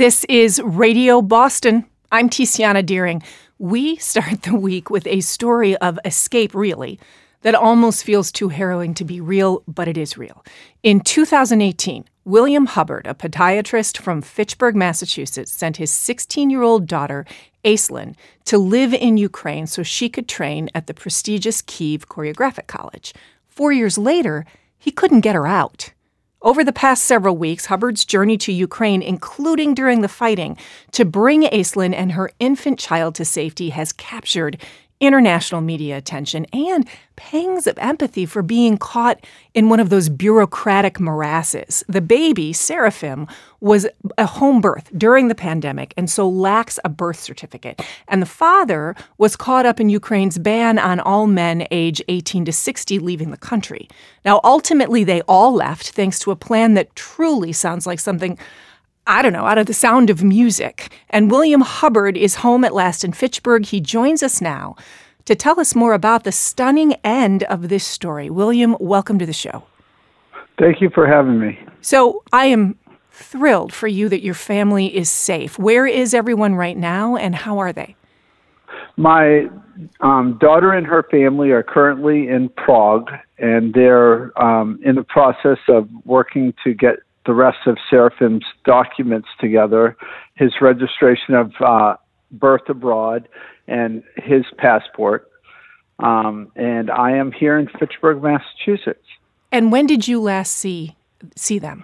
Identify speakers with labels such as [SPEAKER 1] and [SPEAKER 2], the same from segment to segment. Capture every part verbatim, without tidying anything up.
[SPEAKER 1] This is Radio Boston. I'm Tiziana Deering. We start the week with a story of escape, really, that almost feels too harrowing to be real, but it is real. In two thousand eighteen, William Hubbard, a podiatrist from Fitchburg, Massachusetts, sent his sixteen-year-old daughter, Aislinn, to live in Ukraine so she could train at the prestigious Kyiv Choreographic College. Four years later, he couldn't get her out. Over the past several weeks, Hubbard's journey to Ukraine, including during the fighting, to bring Aislinn and her infant child to safety has captured international media attention and pangs of empathy for being caught in one of those bureaucratic morasses. The baby, Seraphim, was a home birth during the pandemic and so lacks a birth certificate. And the father was caught up in Ukraine's ban on all men age eighteen to sixty leaving the country. Now, ultimately, they all left thanks to a plan that truly sounds like something, I don't know, out of The Sound of Music. And William Hubbard is home at last in Fitchburg. He joins us now to tell us more about the stunning end of this story. William, welcome to the show.
[SPEAKER 2] Thank you for having me.
[SPEAKER 1] So I am thrilled for you that your family is safe. Where is everyone right now, and how are they?
[SPEAKER 2] My um, daughter and her family are currently in Prague, and they're um, in the process of working to get the rest of Seraphim's documents together, his registration of uh, birth abroad, and his passport. Um, and I am here in Fitchburg, Massachusetts.
[SPEAKER 1] And when did you last see see them?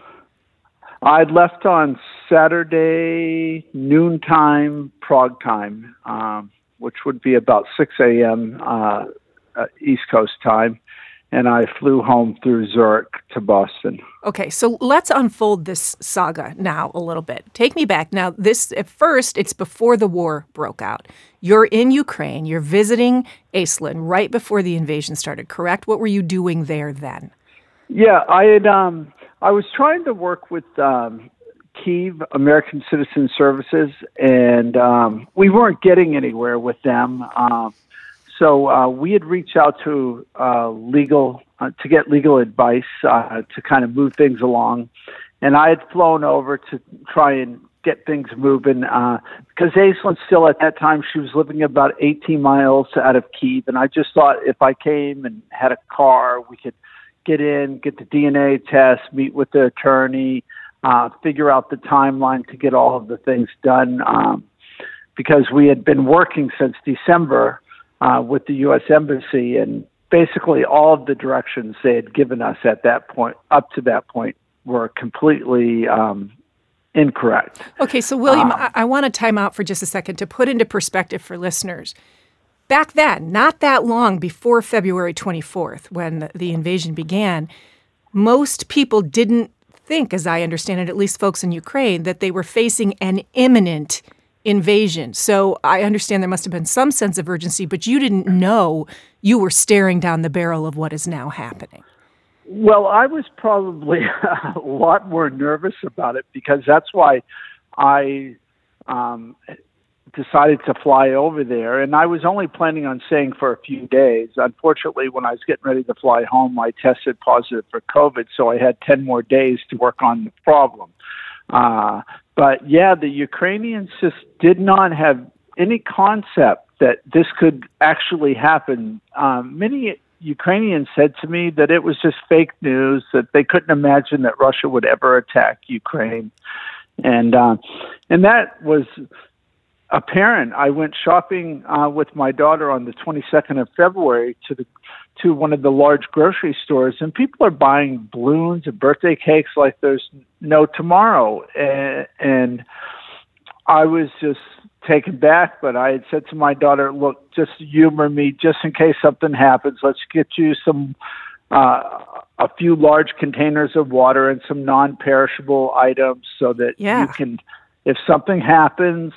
[SPEAKER 2] I left on Saturday noontime, Prague time, um, which would be about six a.m. Uh, uh, East Coast time. And I flew home through Zurich to Boston.
[SPEAKER 1] Okay, so let's unfold this saga now a little bit. Take me back. Now, this, at first, it's before the war broke out. You're in Ukraine. You're visiting Aislinn right before the invasion started, correct? What were you doing there then?
[SPEAKER 2] Yeah, I had. Um, I was trying to work with um, Kyiv American Citizen Services, and um, we weren't getting anywhere with them. Um, So uh, we had reached out to uh, legal uh, to get legal advice uh, to kind of move things along, and I had flown over to try and get things moving uh, because Aislinn still at that time she was living about eighteen miles out of Kyiv, and I just thought if I came and had a car, we could get in, get the D N A test, meet with the attorney, uh, figure out the timeline to get all of the things done um, because we had been working since December. Uh, with the U S Embassy, and basically all of the directions they had given us at that point, up to that point, were completely um, incorrect.
[SPEAKER 1] Okay, so William,
[SPEAKER 2] Um,
[SPEAKER 1] I, I want to time out for just a second to put into perspective for listeners. Back then, not that long before February twenty-fourth, when the, the invasion began, most people didn't think, as I understand it, at least folks in Ukraine, that they were facing an imminent invasion. So I understand there must have been some sense of urgency, but you didn't know you were staring down the barrel of what is now happening.
[SPEAKER 2] Well, I was probably a lot more nervous about it because that's why I um, decided to fly over there. And I was only planning on staying for a few days. Unfortunately, when I was getting ready to fly home, I tested positive for COVID, so I had ten more days to work on the problem. Uh, but yeah, the Ukrainians just did not have any concept that this could actually happen. Um, many Ukrainians said to me that it was just fake news, that they couldn't imagine that Russia would ever attack Ukraine. And, uh, and that was apparent. I went shopping uh, with my daughter on the twenty-second of February to the to one of the large grocery stores, and people are buying balloons and birthday cakes like there's no tomorrow. And, and I was just taken back, but I had said to my daughter, look, just humor me, just in case something happens. Let's get you some, uh, a few large containers of water and some non-perishable items so that
[SPEAKER 1] yeah.
[SPEAKER 2] you can, if something happens,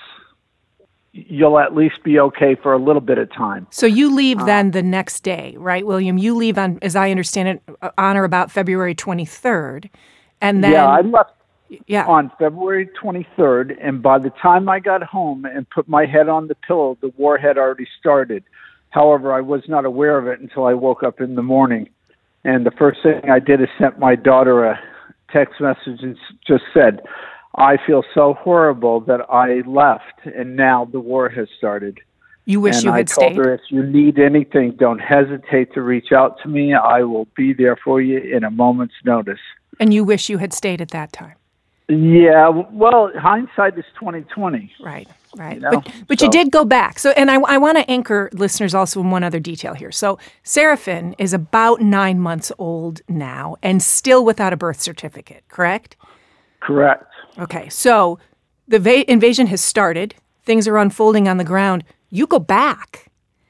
[SPEAKER 2] you'll at least be okay for a little bit of time.
[SPEAKER 1] So you leave
[SPEAKER 2] uh,
[SPEAKER 1] then the next day, right, William? You leave on, as I understand it, on or about February twenty-third. And then,
[SPEAKER 2] yeah, I left
[SPEAKER 1] yeah.
[SPEAKER 2] on February twenty-third, and by the time I got home and put my head on the pillow, the war had already started. However, I was not aware of it until I woke up in the morning. And the first thing I did is sent my daughter a text message and just said, I feel so horrible that I left, and now the war has started.
[SPEAKER 1] You wish
[SPEAKER 2] and
[SPEAKER 1] you had
[SPEAKER 2] I told
[SPEAKER 1] stayed.
[SPEAKER 2] her, if you need anything, don't hesitate to reach out to me. I will be there for you in a moment's notice.
[SPEAKER 1] And you wish you had stayed at that time.
[SPEAKER 2] Yeah, well, hindsight is twenty twenty.
[SPEAKER 1] Right, right.
[SPEAKER 2] You know?
[SPEAKER 1] But but
[SPEAKER 2] so.
[SPEAKER 1] you did go back. So, and I, I want to anchor listeners also in one other detail here. So, Seraphin is about nine months old now and still without a birth certificate, correct?
[SPEAKER 2] Correct.
[SPEAKER 1] Okay, so the va- invasion has started. Things are unfolding on the ground. You go back.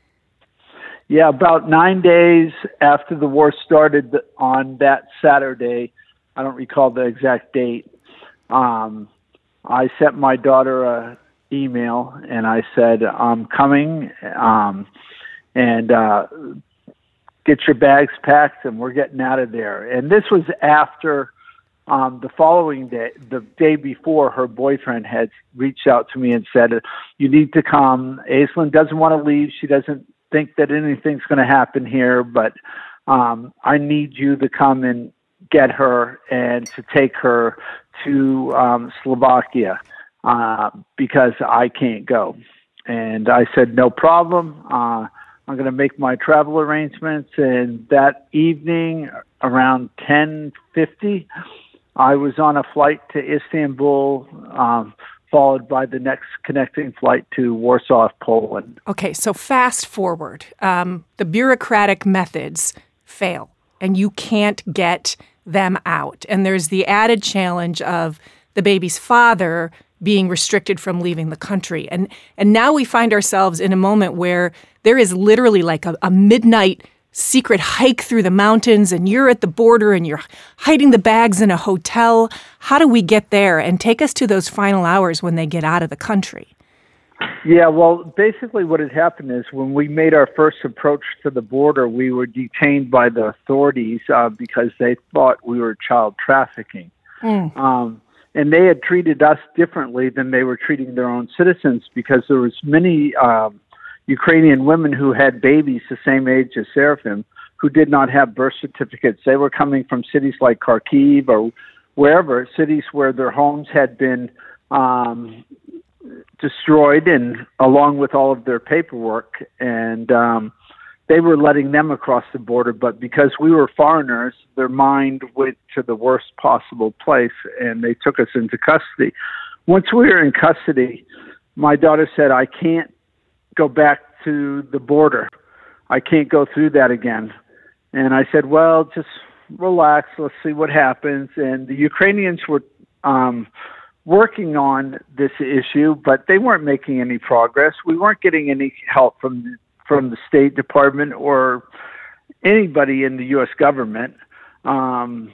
[SPEAKER 2] Yeah, about nine days after the war started on that Saturday, I don't recall the exact date, um, I sent my daughter a email, and I said, I'm coming, um, and uh, get your bags packed, and we're getting out of there. And this was after um, the following day, the day before, her boyfriend had reached out to me and said, you need to come. Aislinn doesn't want to leave. She doesn't think that anything's going to happen here, but um, I need you to come and get her and to take her to um, Slovakia uh, because I can't go. And I said, no problem. Uh, I'm going to make my travel arrangements. And that evening, around ten fifty, I was on a flight to Istanbul, um, followed by the next connecting flight to Warsaw, Poland.
[SPEAKER 1] Okay, so fast forward. Um, the bureaucratic methods fail, and you can't get them out. And there's the added challenge of the baby's father being restricted from leaving the country. And and now we find ourselves in a moment where there is literally like a, a midnight secret hike through the mountains, and you're at the border and you're hiding the bags in a hotel. How do we get there? And take us to those final hours when they get out of the country.
[SPEAKER 2] Yeah, well, basically what had happened is when we made our first approach to the border, we were detained by the authorities uh, because they thought we were child trafficking. Mm. Um, and they had treated us differently than they were treating their own citizens because there was many um, Ukrainian women who had babies the same age as Seraphin who did not have birth certificates. They were coming from cities like Kharkiv or wherever, cities where their homes had been um, destroyed, and along with all of their paperwork, and um, they were letting them across the border. But because we were foreigners, their mind went to the worst possible place, and they took us into custody. Once we were in custody, my daughter said, I can't go back to the border. I can't go through that again. And I said, well, just relax. Let's see what happens. And the Ukrainians were um, working on this issue, but they weren't making any progress. We weren't getting any help from the, from the State Department or anybody in the U S government. Um,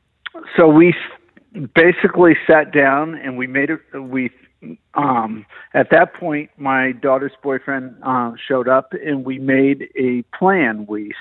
[SPEAKER 2] so we basically sat down and we made it. We um, at that point, my daughter's boyfriend uh, showed up, and we made a plan. We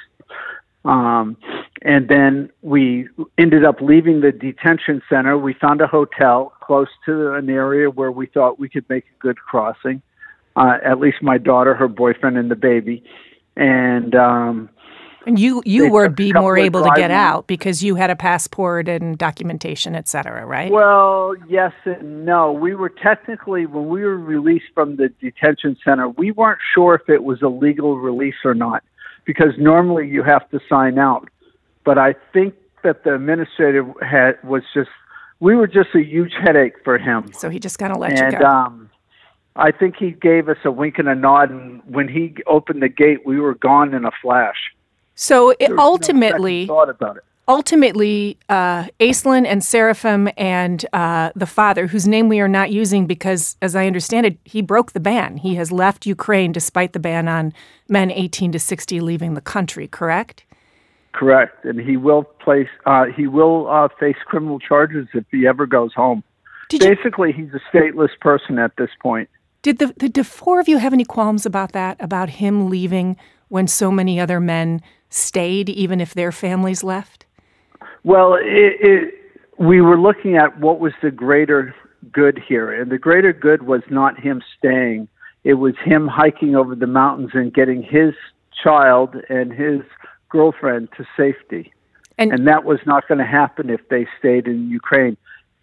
[SPEAKER 2] Um, and then we ended up leaving the detention center. We found a hotel close to an area where we thought we could make a good crossing, uh, at least my daughter, her boyfriend, and the baby. And um,
[SPEAKER 1] and you, you would be more able to get
[SPEAKER 2] driving.
[SPEAKER 1] out because you had a passport and documentation, et cetera, right?
[SPEAKER 2] Well, yes and no. We were technically, when we were released from the detention center, we weren't sure if it was a legal release or not, because normally you have to sign out. But I think that the administrator had was just, we were just a huge headache for him.
[SPEAKER 1] So he just kind of let
[SPEAKER 2] and,
[SPEAKER 1] you go.
[SPEAKER 2] Um, I think he gave us a wink and a nod, and when he opened the gate, we were gone in a flash.
[SPEAKER 1] So it
[SPEAKER 2] There was
[SPEAKER 1] ultimately,
[SPEAKER 2] no second thought about it.
[SPEAKER 1] ultimately, uh, Aislinn and Seraphim and uh, the father, whose name we are not using because, as I understand it, he broke the ban. He has left Ukraine despite the ban on men eighteen to sixty leaving the country, correct?
[SPEAKER 2] Correct. And he will place, uh, he will uh, face criminal charges if he ever goes home.
[SPEAKER 1] Did you,
[SPEAKER 2] Basically, he's a stateless person at this point.
[SPEAKER 1] did the, did the four of you have any qualms about that, about him leaving when so many other men stayed, even if their families left?
[SPEAKER 2] Well, it, it, we were looking at what was the greater good here, and the greater good was not him staying. It was him hiking over the mountains and getting his child and his girlfriend to safety. And, and that was not going to happen if they stayed in Ukraine.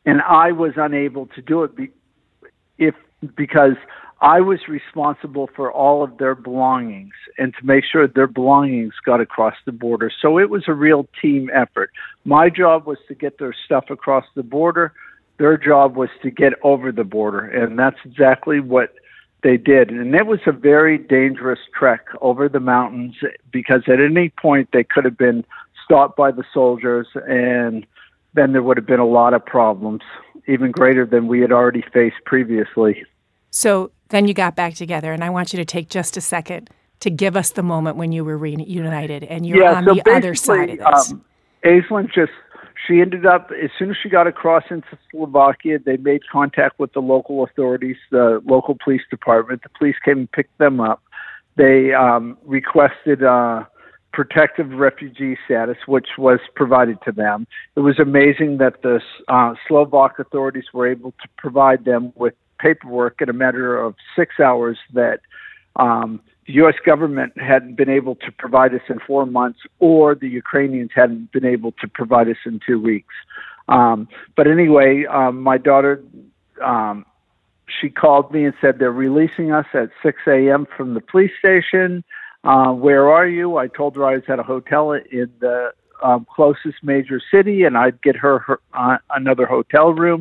[SPEAKER 2] and I was unable to do it be, if because I was responsible for all of their belongings and to make sure their belongings got across the border. So it was a real team effort. My job was to get their stuff across the border. Their job was to get over the border, and that's exactly what they did. And it was a very dangerous trek over the mountains because at any point they could have been stopped by the soldiers, and then there would have been a lot of problems, even greater than we had already faced previously.
[SPEAKER 1] So then you got back together, and I want you to take just a second to give us the moment when you were reunited and you're
[SPEAKER 2] yeah,
[SPEAKER 1] on
[SPEAKER 2] so
[SPEAKER 1] the other side of this.
[SPEAKER 2] Um, Aislinn just, she ended up, as soon as she got across into Slovakia, they made contact with the local authorities, the local police department. The police came and picked them up. They um, requested uh, protective refugee status, which was provided to them. It was amazing that the uh, Slovak authorities were able to provide them with paperwork in a matter of six hours that um, the U S government hadn't been able to provide us in four months, or the Ukrainians hadn't been able to provide us in two weeks. Um, but anyway, um, my daughter, um, she called me and said they're releasing us at six a.m. from the police station. Uh, where are you? I told her I was at a hotel in the um, closest major city, and I'd get her, her uh, another hotel room.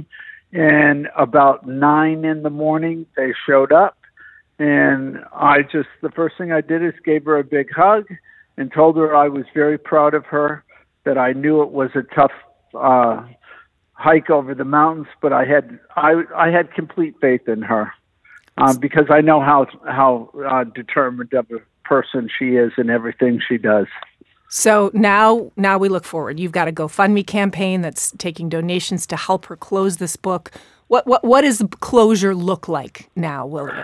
[SPEAKER 2] And about nine in the morning, they showed up. And I just, the first thing I did is gave her a big hug and told her I was very proud of her, that I knew it was a tough uh, hike over the mountains, but I had I, I had complete faith in her um, because I know how how uh, determined of a person she is in everything she does.
[SPEAKER 1] So now, now we look forward. You've got a GoFundMe campaign that's taking donations to help her close this book. What what what does closure look like now, William?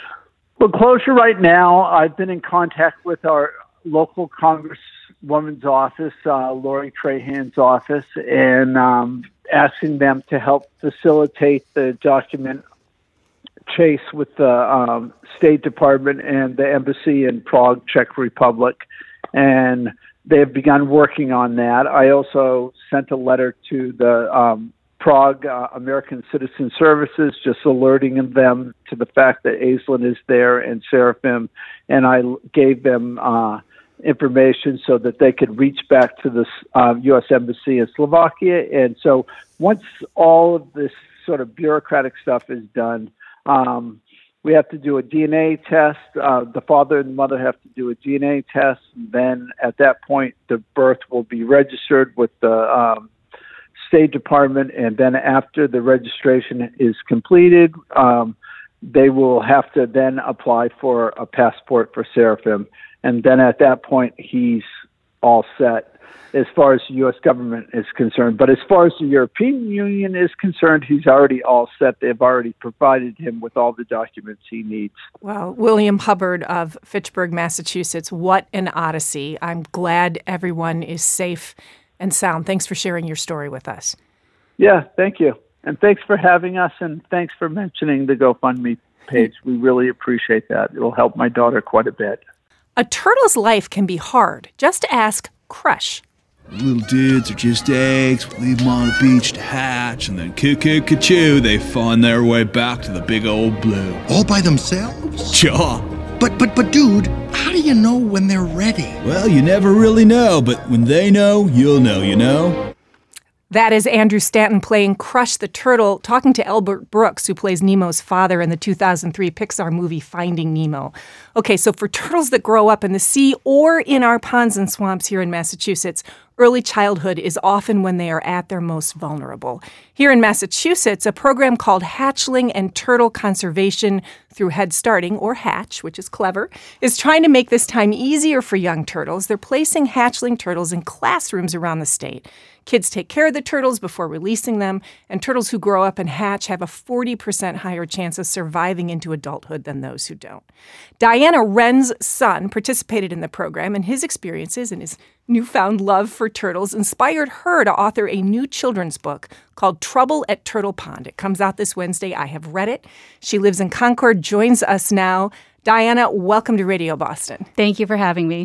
[SPEAKER 2] Well, closure right now, I've been in contact with our local congresswoman's office, uh, Lori Trahan's office, and um, asking them to help facilitate the document chase with the um, State Department and the embassy in Prague, Czech Republic. And they've begun working on that. I also sent a letter to the um, Prague uh, American Citizen Services, just alerting them to the fact that Aislinn is there and Seraphim, and I gave them uh, information so that they could reach back to the uh, U S Embassy in Slovakia. And so once all of this sort of bureaucratic stuff is done, um, we have to do a D N A test. Uh, the father and the mother have to do a D N A test. And then at that point, the birth will be registered with the um, State Department. And then after the registration is completed, um, they will have to then apply for a passport for Seraphim. And then at that point, he's all set as far as the U S government is concerned. But as far as the European Union is concerned, he's already all set. They've already provided him with all the documents he needs.
[SPEAKER 1] Well, William Hubbard of Fitchburg, Massachusetts, what an odyssey. I'm glad everyone is safe and sound. Thanks for sharing your story with us.
[SPEAKER 2] Yeah, thank you. And thanks for having us, and thanks for mentioning the GoFundMe page. We really appreciate that. It'll help my daughter quite a bit.
[SPEAKER 1] A turtle's life can be hard. Just ask Crush.
[SPEAKER 3] Little dudes are just eggs. We leave them on the beach to hatch, and then cuckoo-ca-choo, they find their way back to the big old blue.
[SPEAKER 4] All by themselves?
[SPEAKER 3] Sure.
[SPEAKER 4] But, but, but, dude, how do you know when they're ready?
[SPEAKER 3] Well, you never really know, but when they know, you'll know, you know?
[SPEAKER 1] That is Andrew Stanton playing Crush the Turtle, talking to Albert Brooks, who plays Nemo's father in the two thousand three Pixar movie Finding Nemo. Okay, so for turtles that grow up in the sea or in our ponds and swamps here in Massachusetts, early childhood is often when they are at their most vulnerable. Here in Massachusetts, a program called Hatchling and Turtle Conservation through Head Starting, or Hatch, which is clever, is trying to make this time easier for young turtles. They're placing hatchling turtles in classrooms around the state. Kids take care of the turtles before releasing them, and turtles who grow up and hatch have a forty percent higher chance of surviving into adulthood than those who don't. Diana Wren's son participated in the program, and his experiences and his newfound love for turtles inspired her to author a new children's book called Trouble at Turtle Pond. It comes out this Wednesday. I have read it. She lives in Concord, joins us now. Diana, welcome to Radio Boston.
[SPEAKER 5] Thank you for having me.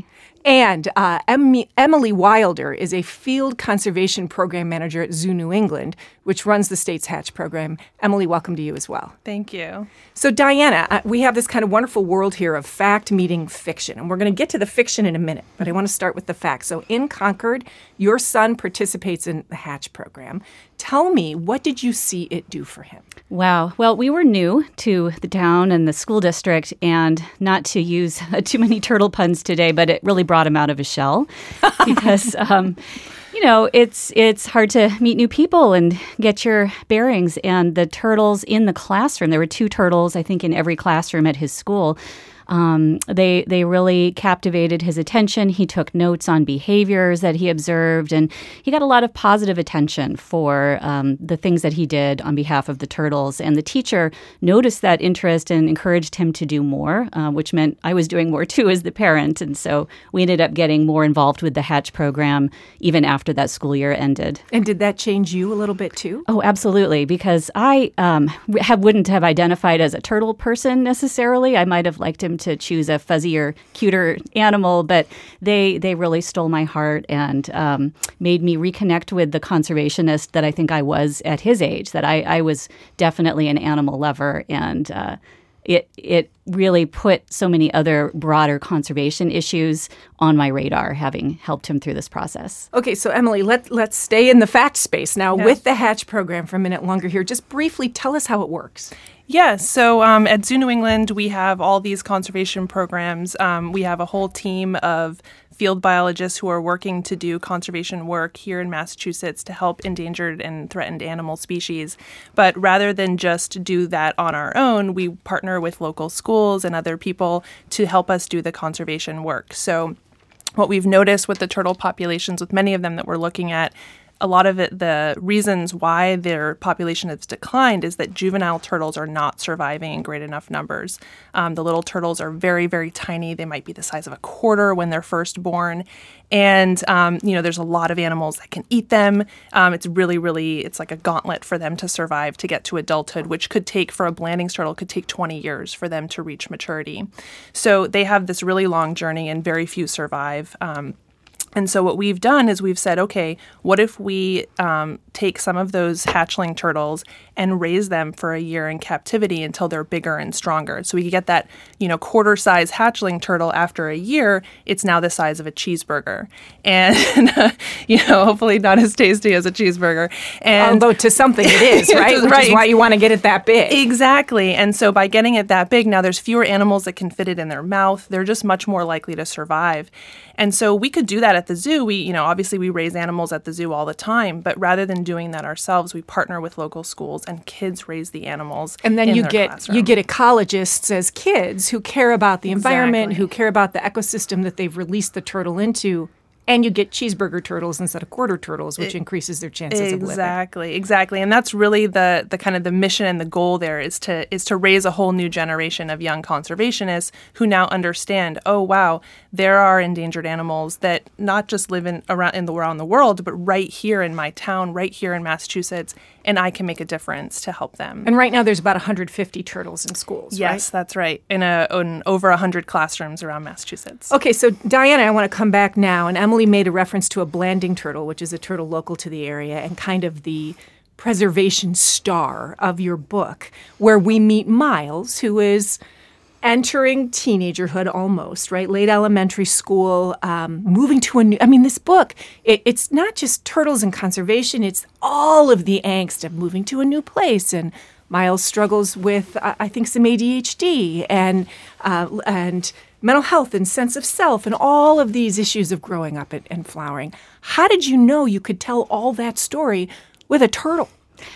[SPEAKER 1] And uh, em- Emily Wilder is a field conservation program manager at Zoo New England, which runs the state's hatch program. Emily, welcome to you as well.
[SPEAKER 5] Thank you.
[SPEAKER 1] So, Diana, uh, we have this kind of wonderful world here of fact meeting fiction, and we're going to get to the fiction in a minute, but I want to start with the facts. So, in Concord, your son participates in the hatch program. Tell me, what did you see it do for him?
[SPEAKER 6] Wow. Well, we were new to the town and the school district, and not to use uh, too many turtle puns today, but it really brought him out of his shell because, um, you know, it's it's hard to meet new people and get your bearings. And the turtles in the classroom, there were two turtles, I think, in every classroom at his school. Um, they they really captivated his attention. He took notes on behaviors that he observed, and he got a lot of positive attention for um, the things that he did on behalf of the turtles. And the teacher noticed that interest and encouraged him to do more, uh, which meant I was doing more too as the parent. And so we ended up getting more involved with the Hatch program even after that school year ended.
[SPEAKER 1] And did that change you a little bit too?
[SPEAKER 6] Oh, absolutely, because I um, have, wouldn't have identified as a turtle person necessarily. I might have liked him to choose a fuzzier, cuter animal, but they they really stole my heart and um, made me reconnect with the conservationist that I think I was at his age, that I, I was definitely an animal lover, and uh, it it really put so many other broader conservation issues on my radar, having helped him through this process.
[SPEAKER 1] Okay, so Emily, let, let's stay in the fact space now
[SPEAKER 5] Yeah.
[SPEAKER 1] with the Hatch program for a minute longer here. Just briefly tell us how it works.
[SPEAKER 5] Yeah, so um, at Zoo New England, we have all these conservation programs. Um, we have a whole team of field biologists who are working to do conservation work here in Massachusetts to help endangered and threatened animal species. But rather than just do that on our own, we partner with local schools and other people to help us do the conservation work. So what we've noticed with the turtle populations, with many of them that we're looking at, a lot of it, the reasons why their population has declined is that juvenile turtles are not surviving in great enough numbers. Um, the little turtles are very, very tiny. They might be the size of a quarter when they're first born. And, um, you know, there's a lot of animals that can eat them. Um, it's really, really, it's like a gauntlet for them to survive to get to adulthood, which could take, for a Blanding's turtle, could take twenty years for them to reach maturity. So they have this really long journey and very few survive. Um, And so what we've done is we've said, okay, what if we um, take some of those hatchling turtles and raise them for a year in captivity until they're bigger and stronger? So we get that, you know, quarter-size hatchling turtle after a year, it's now the size of a cheeseburger. And, uh, you know, hopefully not as tasty as a cheeseburger. And
[SPEAKER 1] Although to something it is, right? Which
[SPEAKER 5] Right.
[SPEAKER 1] is why you want to get it that big.
[SPEAKER 5] Exactly. And so by getting it that big, now there's fewer animals that can fit it in their mouth. They're just much more likely to survive. And so we could do that at the zoo. We, you know, obviously we raise animals at the zoo all the time, but rather than doing that ourselves, we partner with local schools and kids raise the animals.
[SPEAKER 1] And then
[SPEAKER 5] in
[SPEAKER 1] you
[SPEAKER 5] their
[SPEAKER 1] get
[SPEAKER 5] classroom.
[SPEAKER 1] you get ecologists as kids who care about the environment,
[SPEAKER 5] Exactly.
[SPEAKER 1] who care about the ecosystem that they've released the turtle into. And you get cheeseburger turtles instead of quarter turtles, which
[SPEAKER 5] It-
[SPEAKER 1] increases their chances of living.
[SPEAKER 5] Exactly, exactly, and that's really the the kind of the mission and the goal there is to is to raise a whole new generation of young conservationists who now understand. Oh wow, there are endangered animals that not just live in around in the around the world, but right here in my town, right here in Massachusetts, and I can make a difference to help them.
[SPEAKER 1] And right now there's about one hundred fifty turtles in schools,
[SPEAKER 5] yes,
[SPEAKER 1] right?
[SPEAKER 5] that's right. In a in over a hundred classrooms around Massachusetts.
[SPEAKER 1] Okay, so Diana, I want to come back now, and Emily made a reference to a Blanding turtle, which is a turtle local to the area and kind of the preservation star of your book, where we meet Miles, who is entering teenagerhood almost, right? Late elementary school, um, moving to a new, I mean, this book, it, it's not just turtles and conservation, it's all of the angst of moving to a new place. And Miles struggles with, uh, I think, some A D H D and uh, and mental health and sense of self and all of these issues of growing up and, and flowering. How did you know you could tell all that story with a turtle?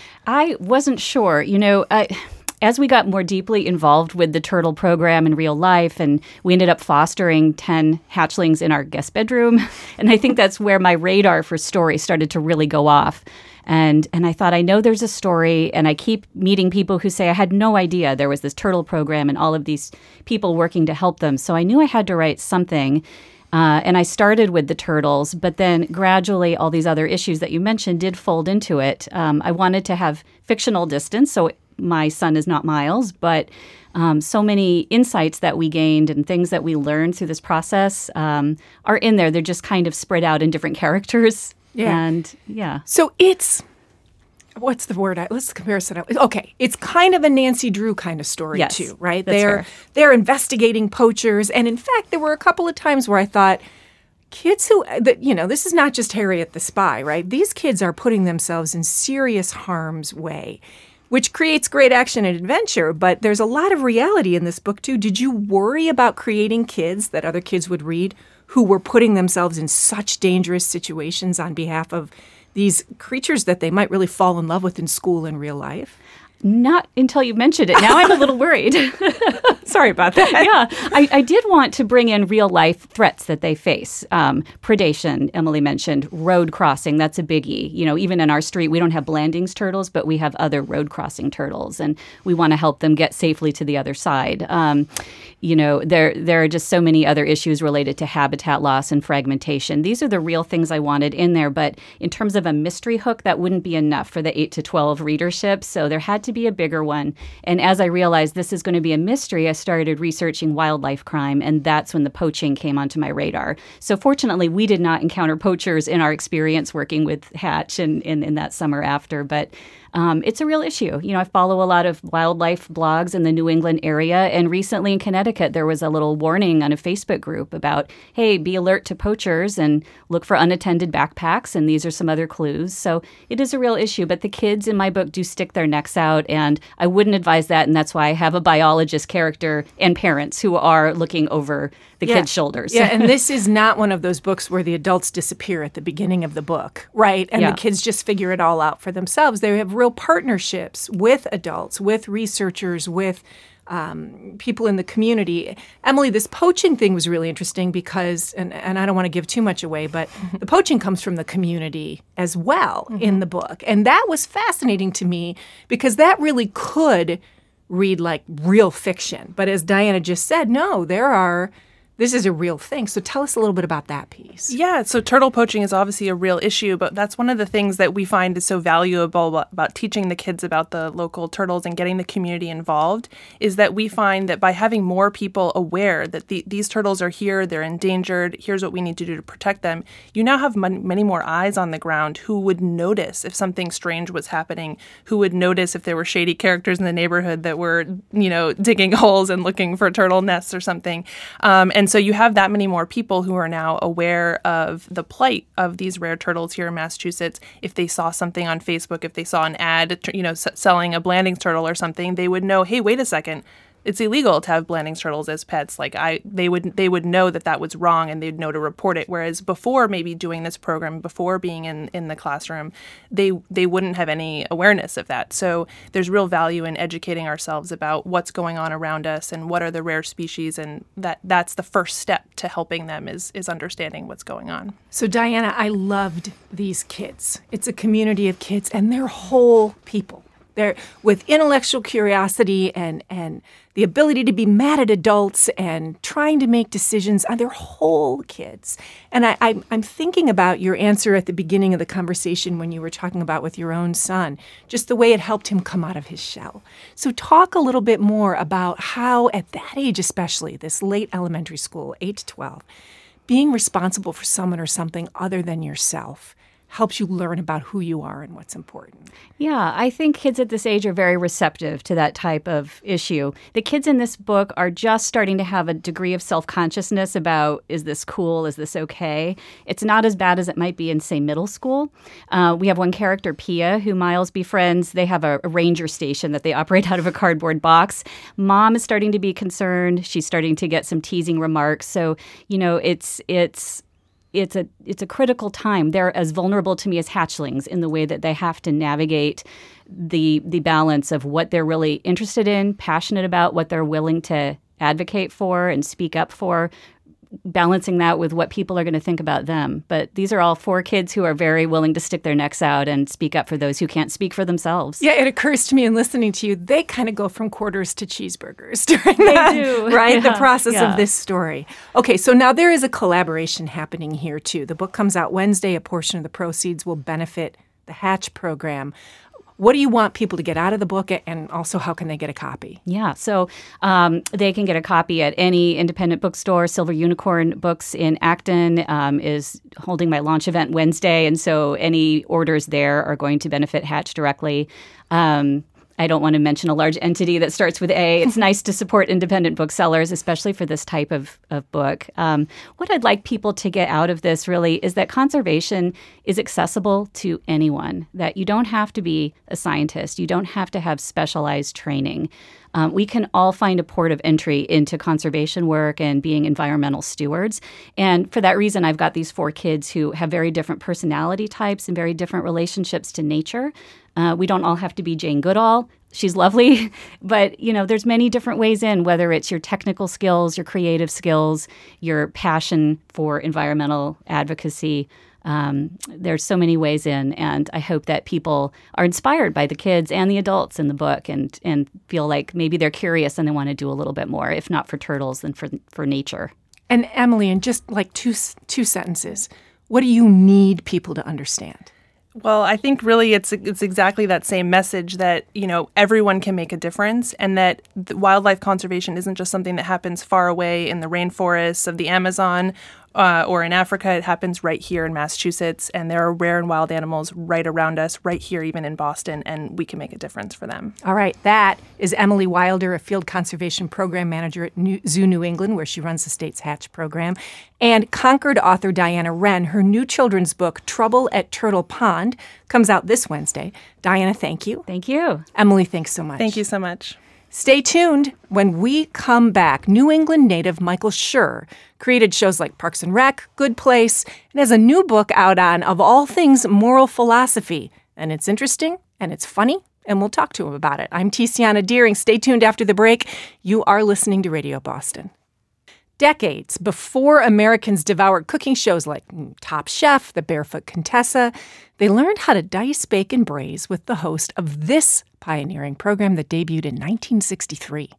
[SPEAKER 6] I wasn't sure. You know, I, as we got more deeply involved with the turtle program in real life, and we ended up fostering ten hatchlings in our guest bedroom, and I think that's where my radar for story started to really go off. And and I thought, I know there's a story, and I keep meeting people who say, I had no idea there was this turtle program and all of these people working to help them. So I knew I had to write something. Uh, and I started with the turtles, but then gradually all these other issues that you mentioned did fold into it. Um, I wanted to have fictional distance, so my son is not Miles, but um, so many insights that we gained and things that we learned through this process um, are in there. They're just kind of spread out in different characters.
[SPEAKER 1] Yeah.
[SPEAKER 6] And yeah.
[SPEAKER 1] So it's, what's the word? I, let's comparison. Okay. It's kind of a Nancy Drew kind of story
[SPEAKER 6] Yes,
[SPEAKER 1] too, right?
[SPEAKER 6] that's
[SPEAKER 1] they're,
[SPEAKER 6] fair.
[SPEAKER 1] they're investigating poachers. And in fact, there were a couple of times where I thought, kids who, that you know, this is not just Harriet the Spy, right? These kids are putting themselves in serious harm's way, which creates great action and adventure. But there's a lot of reality in this book, too. Did you worry about creating kids that other kids would read who were putting themselves in such dangerous situations on behalf of these creatures that they might really fall in love with in school and real life?
[SPEAKER 6] Not until you mentioned it. Now I'm a little worried.
[SPEAKER 1] Sorry about that.
[SPEAKER 6] Yeah, I, I did want to bring in real life threats that they face. Um, predation, Emily mentioned, road crossing, that's a biggie. You know, even in our street, we don't have Blandings turtles, but we have other road crossing turtles, and we want to help them get safely to the other side. Um, you know, there there are just so many other issues related to habitat loss and fragmentation. These are the real things I wanted in there, but in terms of a mystery hook, that wouldn't be enough for the eight to twelve readership, so there had to be a bigger one. And as I realized this is going to be a mystery, I started researching wildlife crime, and that's when the poaching came onto my radar. So fortunately, we did not encounter poachers in our experience working with Hatch and in, in that summer after, but Um, it's a real issue. You know, I follow a lot of wildlife blogs in the New England area, and recently in Connecticut, there was a little warning on a Facebook group about, hey, be alert to poachers and look for unattended backpacks, and these are some other clues. So it is a real issue, but the kids in my book do stick their necks out, and I wouldn't advise that, and that's why I have a biologist character and parents who are looking over the
[SPEAKER 1] Yeah.
[SPEAKER 6] kids' shoulders.
[SPEAKER 1] Yeah, and this is not one of those books where the adults disappear at the beginning of the book, right? And
[SPEAKER 6] Yeah.
[SPEAKER 1] the kids just figure it all out for themselves. They have real partnerships with adults, with researchers, with um, people in the community. Emily, this poaching thing was really interesting because, and, and I don't want to give too much away, but the poaching comes from the community as well mm-hmm. in the book. And that was fascinating to me because that really could read like real fiction. But as Diana just said, no, there are... This is a real thing. So tell us a little bit about that piece.
[SPEAKER 5] Yeah, so turtle poaching is obviously a real issue, but that's one of the things that we find is so valuable about, about teaching the kids about the local turtles and getting the community involved, is that we find that by having more people aware that the, these turtles are here, they're endangered, here's what we need to do to protect them, you now have mon- many more eyes on the ground who would notice if something strange was happening, who would notice if there were shady characters in the neighborhood that were, you know, digging holes and looking for turtle nests or something. Um, and so you have that many more people who are now aware of the plight of these rare turtles here in Massachusetts. If they saw something on Facebook, if they saw an ad, you know, s- selling a Blandings turtle or something, they would know, hey, wait a second. It's illegal to have Blandings turtles as pets. Like I, they would, they would know that that was wrong, and they'd know to report it. Whereas before, maybe doing this program, before being in, in the classroom, they they wouldn't have any awareness of that. So there's real value in educating ourselves about what's going on around us and what are the rare species, and that that's the first step to helping them is is understanding what's going on.
[SPEAKER 1] So Diana, I loved these kids. It's a community of kids, and they're whole people. They're with intellectual curiosity and and the ability to be mad at adults and trying to make decisions. And they're whole kids. And I, I, I'm thinking about your answer at the beginning of the conversation when you were talking about with your own son, just the way it helped him come out of his shell. So talk a little bit more about how, at that age especially, this late elementary school, eight to twelve, being responsible for someone or something other than yourself helps you learn about who you are and what's important.
[SPEAKER 6] Yeah, I think kids at this age are very receptive to that type of issue. The kids in this book are just starting to have a degree of self-consciousness about, is this cool, is this okay? It's not as bad as it might be in, say, middle school. Uh, we have one character, Pia, who Miles befriends. They have a, a ranger station that they operate out of a cardboard box. Mom is starting to be concerned. She's starting to get some teasing remarks. So, you know, it's it's... It's a it's a critical time. They're as vulnerable to me as hatchlings in the way that they have to navigate the the balance of what they're really interested in, passionate about, what they're willing to advocate for and speak up for, balancing that with what people are going to think about them. But these are all four kids who are very willing to stick their necks out and speak up for those who can't speak for themselves.
[SPEAKER 1] Yeah, it occurs to me in listening to you, they kind of go from quarters to cheeseburgers during that,
[SPEAKER 6] They do.
[SPEAKER 1] right?
[SPEAKER 6] Yeah,
[SPEAKER 1] the process
[SPEAKER 6] yeah.
[SPEAKER 1] of this story. Okay, so now there is a collaboration happening here, too. The book comes out Wednesday. A portion of the proceeds will benefit the Hatch program. What do you want people to get out of the book, and also how can they get a copy?
[SPEAKER 6] Yeah, so um, they can get a copy at any independent bookstore. Silver Unicorn Books in Acton um, is holding my launch event Wednesday, and so any orders there are going to benefit Hatch directly. Um, I don't want to mention a large entity that starts with A. It's nice to support independent booksellers, especially for this type of, of book. Um, what I'd like people to get out of this really is that conservation is accessible to anyone, that you don't have to be a scientist. You don't have to have specialized training. Um, we can all find a port of entry into conservation work and being environmental stewards. And for that reason, I've got these four kids who have very different personality types and very different relationships to nature. Uh, we don't all have to be Jane Goodall. She's lovely, but, you know, there's many different ways in, whether it's your technical skills, your creative skills, your passion for environmental advocacy. Um, there's so many ways in, and I hope that people are inspired by the kids and the adults in the book and and feel like maybe they're curious and they want to do a little bit more, if not for turtles, then for for nature.
[SPEAKER 1] And Emily, in just like two two sentences, what do you need people to understand?
[SPEAKER 5] Well, I think really it's it's exactly that same message that, you know, everyone can make a difference, and that wildlife conservation isn't just something that happens far away in the rainforests of the Amazon uh, or in Africa. It happens right here in Massachusetts, and there are rare and wild animals right around us, right here even in Boston, and we can make a difference for them.
[SPEAKER 1] All right. That is Emily Wilder, a field conservation program manager at New, Zoo New England, where she runs the state's Hatch program, and Concord author Diana Wren. Her new children's book, Trouble at Turtle Pond, comes out this Wednesday. Diana, thank you.
[SPEAKER 6] Thank you.
[SPEAKER 1] Emily, thanks so much.
[SPEAKER 5] Thank you so much.
[SPEAKER 1] Stay tuned. When we come back, New England native Michael Schur created shows like Parks and Rec, Good Place, and has a new book out on, of all things, moral philosophy. And it's interesting, and it's funny, and we'll talk to him about it. I'm Tiziana Deering. Stay tuned after the break. You are listening to Radio Boston. Decades before Americans devoured cooking shows like Top Chef, The Barefoot Contessa, they learned how to dice, bake, and braise with the host of this pioneering program that debuted in nineteen sixty-three.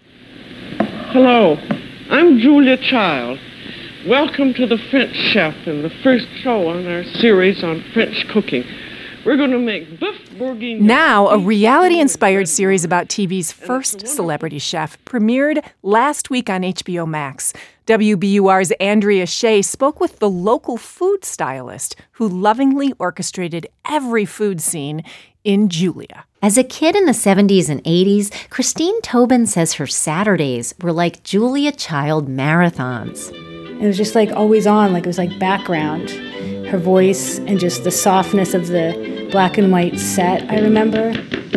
[SPEAKER 7] Hello, I'm Julia Child. Welcome to The French Chef and the first show on our series on French cooking. We're going to make beef bourguignon.
[SPEAKER 1] Now, a reality-inspired series about T V's first celebrity chef premiered last week on H B O Max. W B U R's Andrea Shea spoke with the local food stylist who lovingly orchestrated every food scene in Julia.
[SPEAKER 8] As a kid in the seventies and eighties, Christine Tobin says her Saturdays were like Julia Child marathons.
[SPEAKER 9] It was just like always on, like it was like background. Her voice and just the softness of the black and white set, I remember.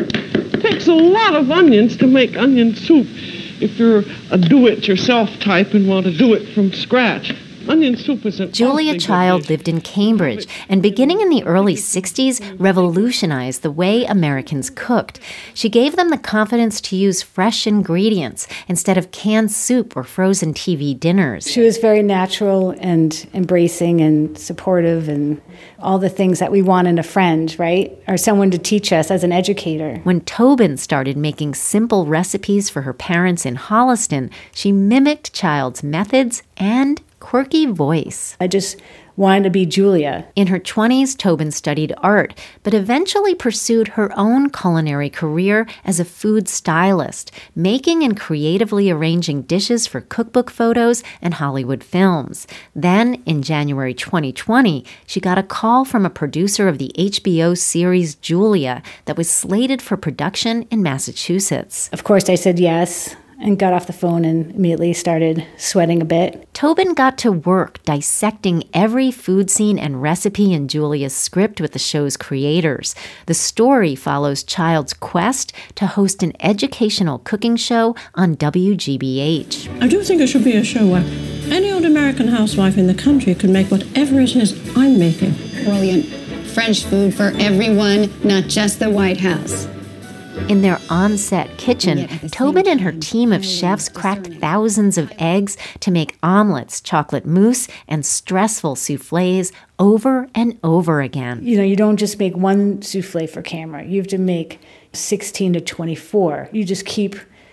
[SPEAKER 7] It takes a lot of onions to make onion soup if you're a do-it-yourself type and want to do it from scratch. Onion soup is an
[SPEAKER 8] Julia Child lived in Cambridge and beginning in the early sixties revolutionized the way Americans cooked. She gave them the confidence to use fresh ingredients instead of canned soup or frozen T V dinners.
[SPEAKER 9] She was very natural and embracing and supportive and all the things that we want in a friend, right? Or someone to teach us as an educator.
[SPEAKER 8] When Tobin started making simple recipes for her parents in Holliston, she mimicked Child's methods and quirky voice.
[SPEAKER 9] I just wanted to be Julia.
[SPEAKER 8] In her twenties, Tobin studied art, but eventually pursued her own culinary career as a food stylist, making and creatively arranging dishes for cookbook photos and Hollywood films. Then, in January twenty twenty, she got a call from a producer of the H B O series Julia that was slated for production in Massachusetts.
[SPEAKER 9] Of course, I said yes, and got off the phone and immediately started sweating a bit.
[SPEAKER 8] Tobin got to work dissecting every food scene and recipe in Julia's script with the show's creators. The story follows Child's quest to host an educational cooking show on W G B H.
[SPEAKER 10] I do think it should be a show where any old American housewife in the country can make whatever it is I'm making.
[SPEAKER 11] Brilliant. French food for everyone, not just the White House.
[SPEAKER 8] In their on-set kitchen, Tobin and her team of chefs cracked thousands of eggs to make omelets, chocolate mousse, and stressful soufflés over and over again.
[SPEAKER 9] You know, you don't just make one souffle for camera. You have to make sixteen to twenty-four. You just keep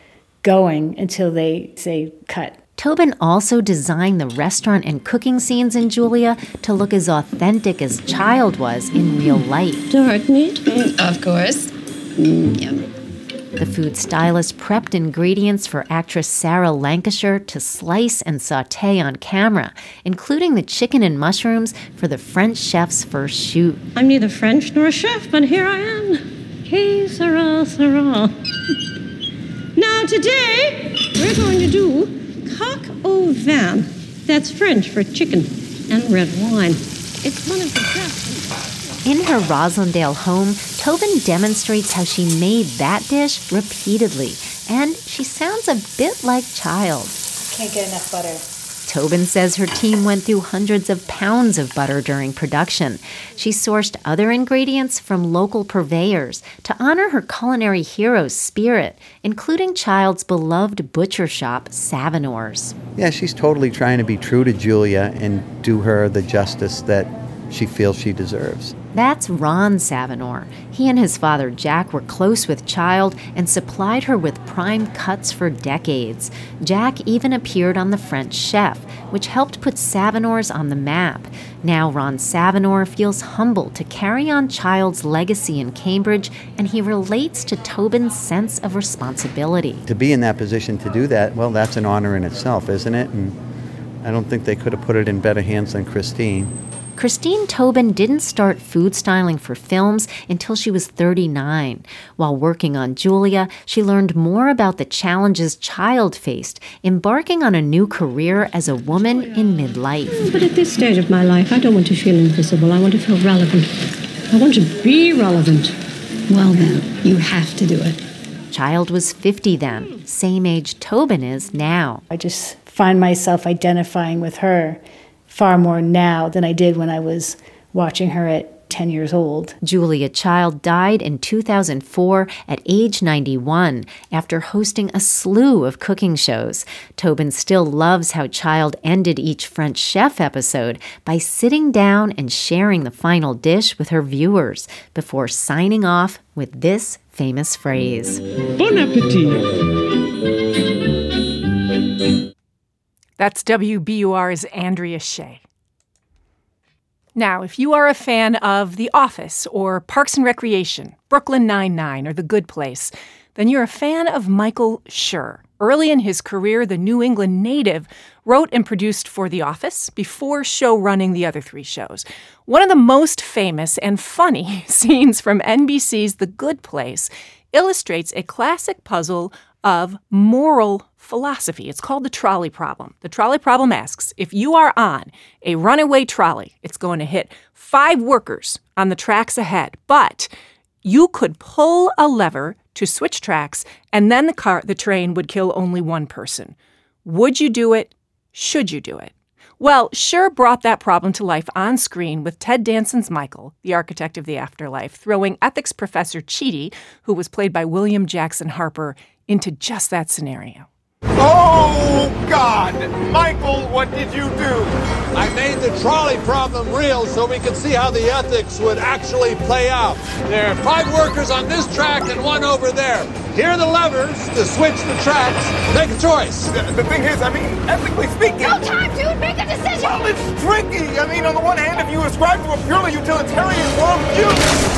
[SPEAKER 9] going until they say cut.
[SPEAKER 8] Tobin also designed the restaurant and cooking scenes in Julia to look as authentic as Child was in real life.
[SPEAKER 10] Dark meat?
[SPEAKER 11] Of course. Mm, yum.
[SPEAKER 8] The food stylist prepped ingredients for actress Sarah Lancashire to slice and saute on camera, including the chicken and mushrooms for the French chef's first shoot.
[SPEAKER 10] I'm neither French nor a chef, but here I am. Que sera, sera. Now today, we're going to do coq au vin. That's French for chicken and red wine. It's one of the best.
[SPEAKER 8] In her Roslindale home, Tobin demonstrates how she made that dish repeatedly, and she sounds a bit like Child.
[SPEAKER 9] Can't get enough butter.
[SPEAKER 8] Tobin says her team went through hundreds of pounds of butter during production. She sourced other ingredients from local purveyors to honor her culinary hero's spirit, including Child's beloved butcher shop, Savinor's.
[SPEAKER 12] Yeah, she's totally trying to be true to Julia and do her the justice that she feels she deserves.
[SPEAKER 8] That's Ron Savinor. He and his father Jack were close with Child and supplied her with prime cuts for decades. Jack even appeared on The French Chef, which helped put Savinor's on the map. Now Ron Savinor feels humbled to carry on Child's legacy in Cambridge, and he relates to Tobin's sense of responsibility.
[SPEAKER 12] To be in that position to do that, well, that's an honor in itself, isn't it? And I don't think they could have put it in better hands than Christine.
[SPEAKER 8] Christine Tobin didn't start food styling for films until she was thirty-nine. While working on Julia, she learned more about the challenges Child faced, embarking on a new career as a woman in midlife.
[SPEAKER 10] But at this stage of my life, I don't want to feel invisible. I want to feel relevant. I want to be relevant.
[SPEAKER 11] Well then, you have to do it.
[SPEAKER 8] Child was fifty then, same age Tobin is now.
[SPEAKER 9] I just find myself identifying with her far more now than I did when I was watching her at ten years old.
[SPEAKER 8] Julia Child died in two thousand four at age ninety-one after hosting a slew of cooking shows. Tobin still loves how Child ended each French Chef episode by sitting down and sharing the final dish with her viewers before signing off with this famous phrase.
[SPEAKER 7] Bon appetit!
[SPEAKER 1] That's W B U R's Andrea Shea. Now, if you are a fan of The Office or Parks and Recreation, Brooklyn Nine-Nine, or The Good Place, then you're a fan of Michael Schur. Early in his career, the New England native wrote and produced for The Office before show-running the other three shows. One of the most famous and funny scenes from N B C's The Good Place illustrates a classic puzzle of moral philosophy. It's called the trolley problem. The trolley problem asks, if you are on a runaway trolley, it's going to hit five workers on the tracks ahead, but you could pull a lever to switch tracks, and then the car, the train would kill only one person. Would you do it? Should you do it? Well, Schur brought that problem to life on screen with Ted Danson's Michael, the architect of the afterlife, throwing ethics professor Chidi, who was played by William Jackson Harper, into just that scenario.
[SPEAKER 13] Oh, God! Michael, what did you do?
[SPEAKER 14] I made the trolley problem real so we could see how the ethics would actually play out. There are five workers on this track and one over there. Here are the levers to switch the tracks. Make a choice.
[SPEAKER 13] The, the thing is, I mean, ethically speaking...
[SPEAKER 15] No time, dude! Make a decision!
[SPEAKER 13] Well, it's tricky! I mean, on the one hand, if you ascribe to a purely utilitarian worldview...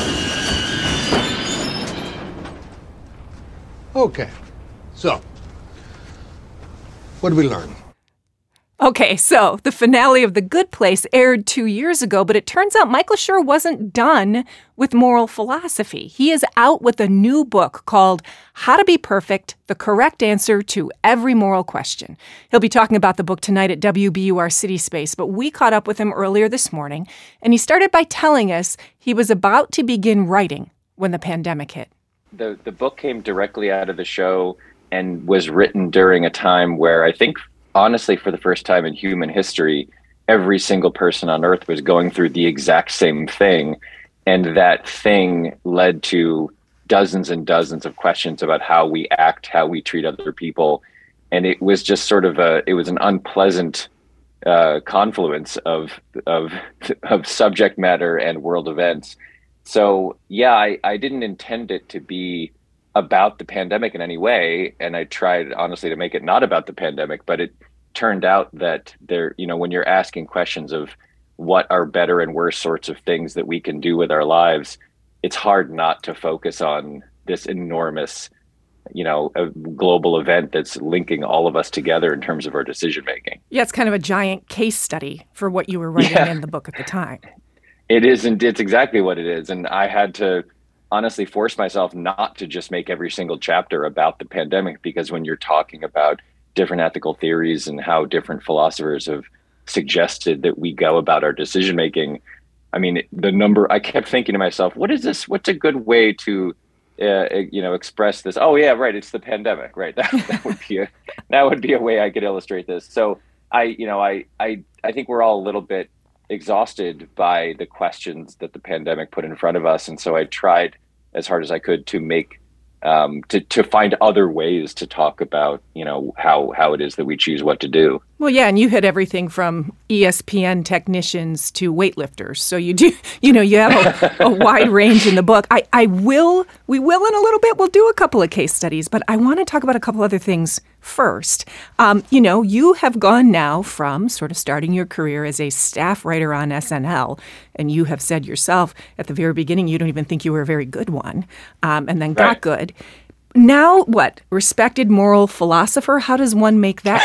[SPEAKER 14] Okay, so, what did we learn?
[SPEAKER 1] Okay, so the finale of The Good Place aired two years ago, but it turns out Michael Schur wasn't done with moral philosophy. He is out with a new book called How to Be Perfect, The Correct Answer to Every Moral Question. He'll be talking about the book tonight at W B U R City Space, but we caught up with him earlier this morning, and he started by telling us he was about to begin writing when the pandemic hit.
[SPEAKER 16] The the book came directly out of the show and was written during a time where I think, honestly, for the first time in human history, every single person on Earth was going through the exact same thing. And that thing led to dozens and dozens of questions about how we act, how we treat other people. And it was just sort of a, it was an unpleasant uh, confluence of, of, of subject matter and world events. So, yeah, I, I didn't intend it to be about the pandemic in any way. And I tried, honestly, to make it not about the pandemic. But it turned out that there, you know, when you're asking questions of what are better and worse sorts of things that we can do with our lives, it's hard not to focus on this enormous, you know, a global event that's linking all of us together in terms of our decision making.
[SPEAKER 1] Yeah, it's kind of a giant case study for what you were writing yeah. in the book at the time.
[SPEAKER 16] It is, and it's exactly what it is. And I had to honestly force myself not to just make every single chapter about the pandemic, because when you're talking about different ethical theories and how different philosophers have suggested that we go about our decision making, I mean, the number, I kept thinking to myself, what is this? What's a good way to Uh, you know, express this? Oh yeah, right. It's the pandemic, right? That, that would be a that would be a way I could illustrate this. So I, you know, I, I, I think we're all a little bit exhausted by the questions that the pandemic put in front of us, and so I tried as hard as I could to make, um, to to find other ways to talk about, you know, how how it is that we choose what to do.
[SPEAKER 1] Well, yeah, and you hit everything from E S P N technicians to weightlifters. So you do, you know, you have a, a wide range in the book. I, I will, we will in a little bit, we'll do a couple of case studies, but I want to talk about a couple other things first. Um, you know, you have gone now from sort of starting your career as a staff writer on S N L, and you have said yourself at the very beginning you don't even think you were a very good one, um, and then got right. good. Now, what? Respected moral philosopher? How does one make that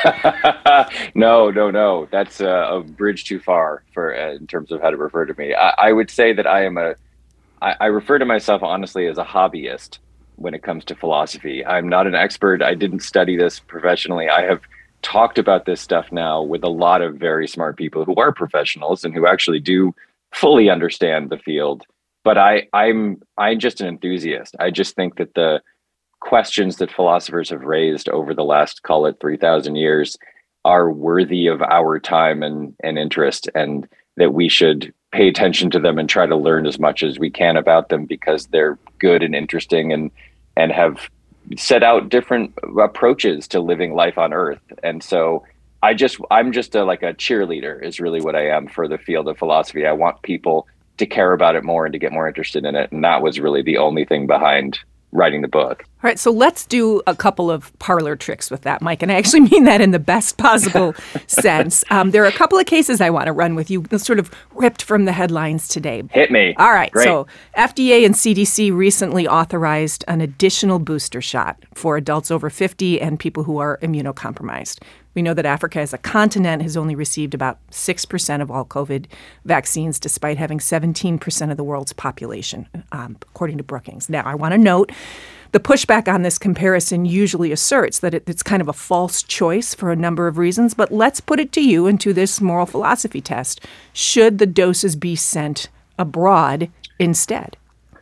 [SPEAKER 1] trip?
[SPEAKER 16] no, no, no. That's a, a bridge too far for uh, in terms of how to refer to me. I, I would say that I am a. I, I refer to myself honestly as a hobbyist when it comes to philosophy. I'm not an expert. I didn't study this professionally. I have talked about this stuff now with a lot of very smart people who are professionals and who actually do fully understand the field. But I, I'm I'm just an enthusiast. I just think that the questions that philosophers have raised over the last, call it three thousand years, are worthy of our time and, and interest, and that we should pay attention to them and try to learn as much as we can about them, because they're good and interesting and and have set out different approaches to living life on Earth. And so I just I'm just a, like a cheerleader is really what I am for the field of philosophy. I want people to care about it more and to get more interested in it. And that was really the only thing behind writing the book.
[SPEAKER 1] All right, so let's do a couple of parlor tricks with that, Mike. And I actually mean that in the best possible sense. Um, there are a couple of cases I want to run with you, sort of ripped from the headlines today.
[SPEAKER 16] Hit me.
[SPEAKER 1] All right,
[SPEAKER 16] Great.
[SPEAKER 1] So F D A and C D C recently authorized an additional booster shot for adults over fifty and people who are immunocompromised. We know that Africa as a continent has only received about six percent of all COVID vaccines, despite having seventeen percent of the world's population, um, according to Brookings. Now, I want to note the pushback on this comparison usually asserts that it, it's kind of a false choice for a number of reasons, but let's put it to you into this moral philosophy test. Should the doses be sent abroad instead?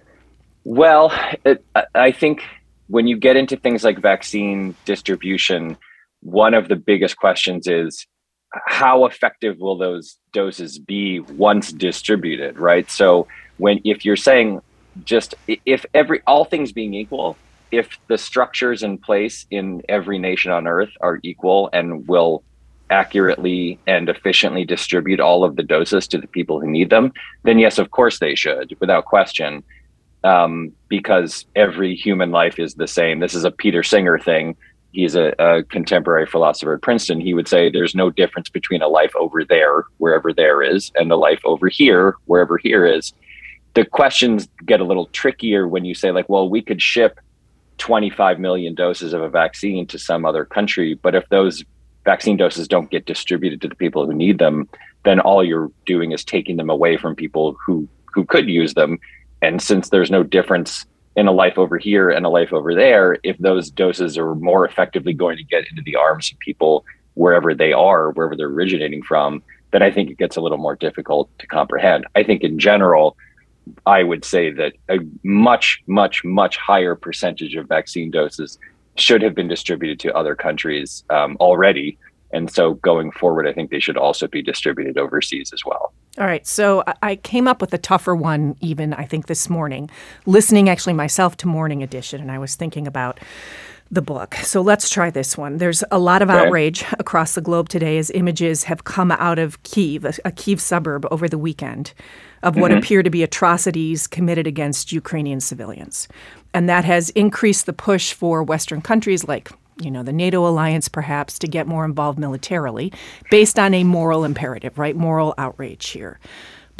[SPEAKER 16] Well, it, I think when you get into things like vaccine distribution, one of the biggest questions is how effective will those doses be once distributed, right? So when, if you're saying just, if every, all things being equal, if the structures in place in every nation on Earth are equal and will accurately and efficiently distribute all of the doses to the people who need them, then yes, of course they should, without question, um, because every human life is the same. This is a Peter Singer thing. He's a, a contemporary philosopher at Princeton. He would say there's no difference between a life over there, wherever there is, and the life over here, wherever here is. The questions get a little trickier when you say, like, well, we could ship twenty-five million doses of a vaccine to some other country, but if those vaccine doses don't get distributed to the people who need them, then all you're doing is taking them away from people who, who could use them. And since there's no difference in a life over here and a life over there, if those doses are more effectively going to get into the arms of people wherever they are, wherever they're originating from, then I think it gets a little more difficult to comprehend. I think in general, I would say that a much, much, much higher percentage of vaccine doses should have been distributed to other countries um, already. And so going forward, I think they should also be distributed overseas as well.
[SPEAKER 1] All right. So I came up with a tougher one even, I think, this morning, listening actually myself to Morning Edition, and I was thinking about the book. So let's try this one. There's a lot of okay. outrage across the globe today as images have come out of Kyiv, a, a Kyiv suburb, over the weekend of what mm-hmm. appear to be atrocities committed against Ukrainian civilians. And that has increased the push for Western countries like, you know, the NATO alliance perhaps to get more involved militarily based on a moral imperative, right? Moral outrage here.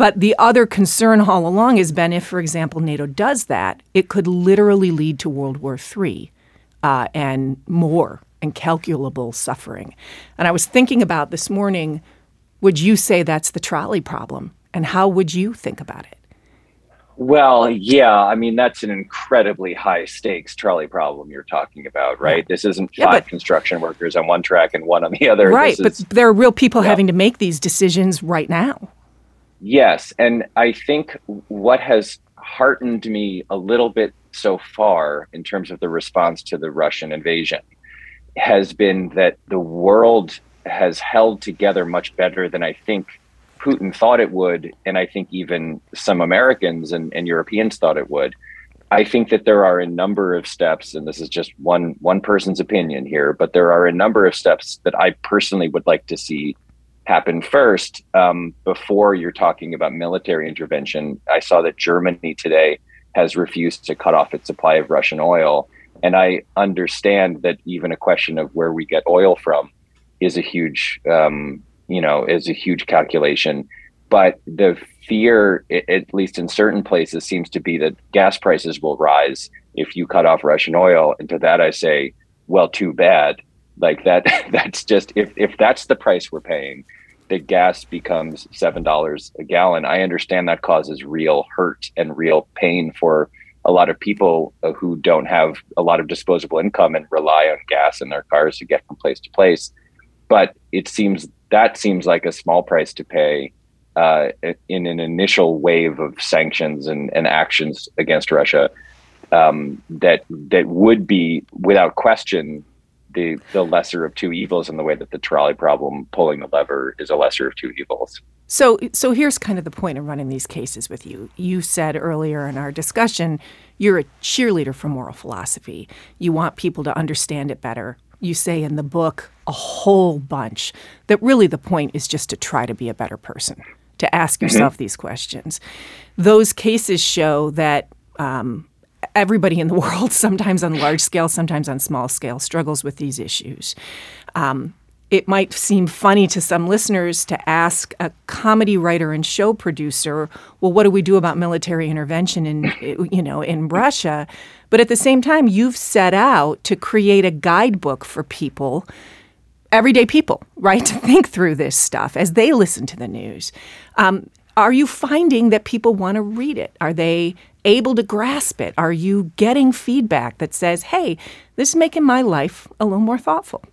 [SPEAKER 1] But the other concern all along has been if, for example, NATO does that, it could literally lead to World War Three uh, and more, incalculable suffering. And I was thinking about this morning, would you say that's the trolley problem? And how would you think about it?
[SPEAKER 16] Well, yeah, I mean, that's an incredibly high stakes trolley problem you're talking about, right? Yeah. This isn't five
[SPEAKER 1] yeah, but,
[SPEAKER 16] construction workers on one track and one on the other.
[SPEAKER 1] Right,
[SPEAKER 16] this is,
[SPEAKER 1] but there are real people
[SPEAKER 16] yeah.
[SPEAKER 1] having to make these decisions right now.
[SPEAKER 16] Yes, and I think what has heartened me a little bit so far in terms of the response to the Russian invasion has been that the world has held together much better than I think Putin thought it would, and I think even some Americans and, and Europeans thought it would. I think that there are a number of steps, and this is just one one person's opinion here, but there are a number of steps that I personally would like to see happen first um, before you're talking about military intervention. I saw that Germany today has refused to cut off its supply of Russian oil. And I understand that even a question of where we get oil from is a huge, um, you know, is a huge calculation. But the fear, at least in certain places, seems to be that gas prices will rise if you cut off Russian oil. And to that, I say, well, too bad. Like that, that's just, if, if that's the price we're paying, that gas becomes seven dollars a gallon. I understand that causes real hurt and real pain for a lot of people who don't have a lot of disposable income and rely on gas in their cars to get from place to place. But it seems that seems like a small price to pay uh, in an initial wave of sanctions and, and actions against Russia um, that that would be, without question, the the lesser of two evils, in the way that the trolley problem, pulling the lever, is a lesser of two evils.
[SPEAKER 1] So so here's kind of the point of running these cases with you. You said earlier in our discussion, you're a cheerleader for moral philosophy. You want people to understand it better. You say in the book a whole bunch that really the point is just to try to be a better person, to ask yourself mm-hmm. these questions. Those cases show that um, everybody in the world, sometimes on large scale, sometimes on small scale, struggles with these issues. Um, it might seem funny to some listeners to ask a comedy writer and show producer, well, what do we do about military intervention in, you know, in Russia? But at the same time, you've set out to create a guidebook for people, everyday people, right, to think through this stuff as they listen to the news. Um, are you finding that people want to read it? Are they able to grasp it? Are you getting feedback that says, hey, this is making my life a little more thoughtful?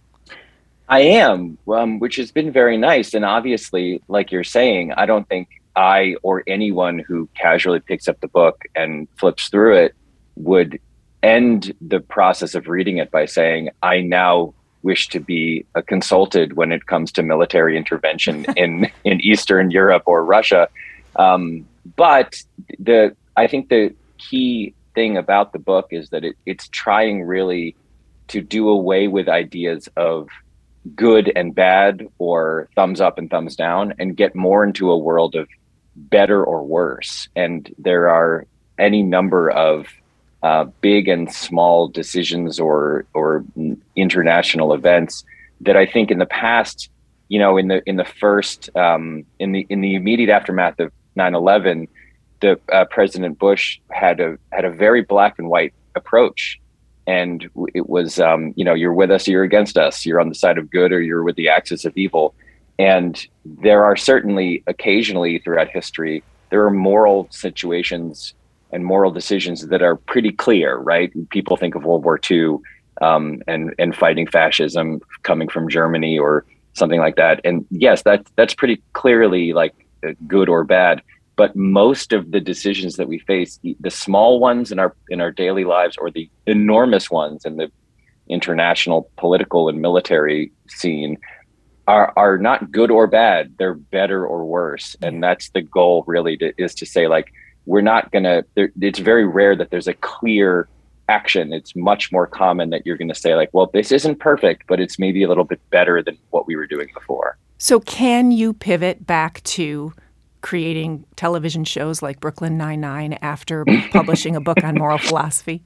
[SPEAKER 16] I am, um, which has been very nice. And obviously, like you're saying, I don't think I or anyone who casually picks up the book and flips through it would end the process of reading it by saying, I now wish to be uh, consulted when it comes to military intervention in, in Eastern Europe or Russia. Um, but the I think the key thing about the book is that it, it's trying really to do away with ideas of good and bad or thumbs up and thumbs down and get more into a world of better or worse. And there are any number of uh, big and small decisions or or international events that I think in the past, you know, in the in the first um, in the in the immediate aftermath of nine eleven, the uh, President Bush had a had a very black and white approach. And it was, um, you know, you're with us or you're against us. You're on the side of good or you're with the axis of evil. And there are certainly occasionally throughout history, there are moral situations and moral decisions that are pretty clear, right? People think of World War Two um, and, and fighting fascism coming from Germany or something like that. And yes, that that's pretty clearly like good or bad. But most of the decisions that we face, the small ones in our in our daily lives or the enormous ones in the international political and military scene, are are not good or bad. They're better or worse. And that's the goal really to, is to say, like, we're not going to, it's very rare that there's a clear action. It's much more common that you're going to say, like, well, this isn't perfect, but it's maybe a little bit better than what we were doing before. So
[SPEAKER 1] can you pivot back to creating television shows like Brooklyn Nine-Nine after publishing a book on moral philosophy?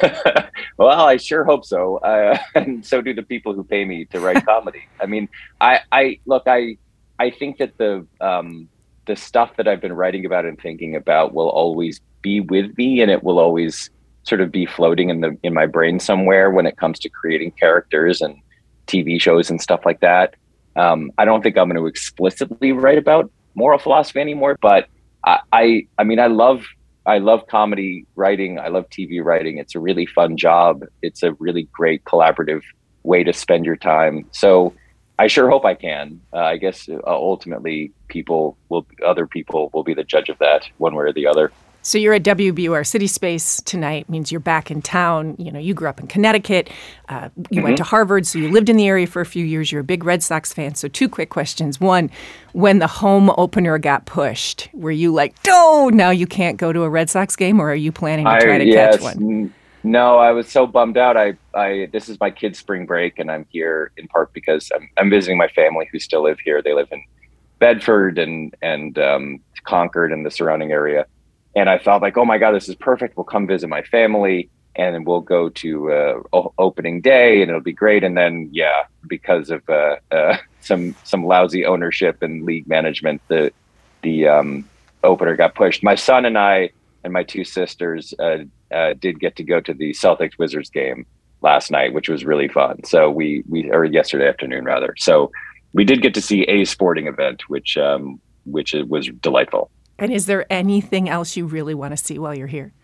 [SPEAKER 16] Well, I sure hope so. Uh, and so do the people who pay me to write comedy. I mean, I, I look, I, I think that the, um, the stuff that I've been writing about and thinking about will always be with me, and it will always sort of be floating in the in my brain somewhere when it comes to creating characters and T V shows and stuff like that. Um, I don't think I'm going to explicitly write about moral philosophy anymore, but I, I, I mean, I love, I love comedy writing. I love T V writing. It's a really fun job. It's a really great collaborative way to spend your time. So I sure hope I can. Uh, I guess uh, ultimately people will, other people will be the judge of that one way or the other.
[SPEAKER 1] So you're at W B U R City Space tonight, means you're back in town. You know, you grew up in Connecticut. Uh, you mm-hmm. went to Harvard, so you lived in the area for a few years. You're a big Red Sox fan. So two quick questions. One, when the home opener got pushed, were you like, oh, now you can't go to a Red Sox game, or are you planning to try
[SPEAKER 16] I,
[SPEAKER 1] to
[SPEAKER 16] yes,
[SPEAKER 1] catch one?
[SPEAKER 16] N- no, I was so bummed out. I, I, this is my kid's spring break, and I'm here in part because I'm, I'm visiting my family who still live here. They live in Bedford and, and um, Concord and the surrounding area. And I thought like, oh my God, this is perfect. We'll come visit my family and we'll go to uh, o- opening day and it'll be great. And then, yeah, because of uh, uh, some some lousy ownership and league management, the the um, opener got pushed. My son and I and my two sisters uh, uh, did get to go to the Celtics Wizards game last night, which was really fun. So we we or yesterday afternoon rather. So we did get to see a sporting event, which um, which was delightful.
[SPEAKER 1] And is there anything else you really want to see while you're here?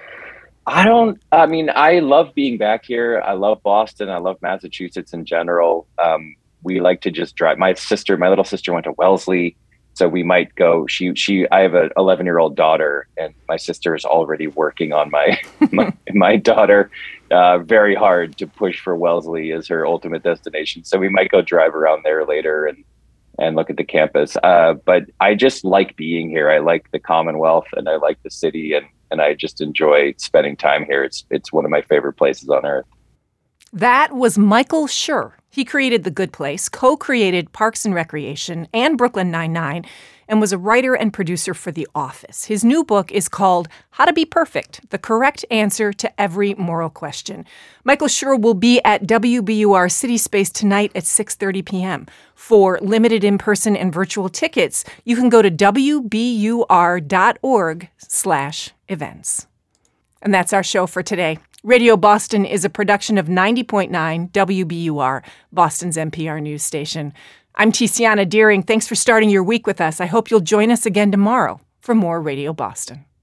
[SPEAKER 16] I don't, I mean, I love being back here. I love Boston. I love Massachusetts in general. Um, we like to just drive. My sister, my little sister went to Wellesley. So we might go, she, she, I have an eleven year old daughter and my sister is already working on my, my, my daughter uh, very hard to push for Wellesley as her ultimate destination. So we might go drive around there later and, and look at the campus. Uh, but I just like being here. I like the Commonwealth and I like the city and, and I just enjoy spending time here. It's it's one of my favorite places on earth.
[SPEAKER 1] That was Michael Schur. He created The Good Place, co-created Parks and Recreation and Brooklyn Nine-Nine, and was a writer and producer for The Office. His new book is called How to Be Perfect, the correct answer to every moral question. Michael Schur will be at W B U R City Space tonight at six thirty p.m. For limited in-person and virtual tickets, you can go to W B U R dot org slash events. And that's our show for today. Radio Boston is a production of ninety point nine W B U R, Boston's N P R news station. I'm Tiziana Dearing. Thanks for starting your week with us. I hope you'll join us again tomorrow for more Radio Boston.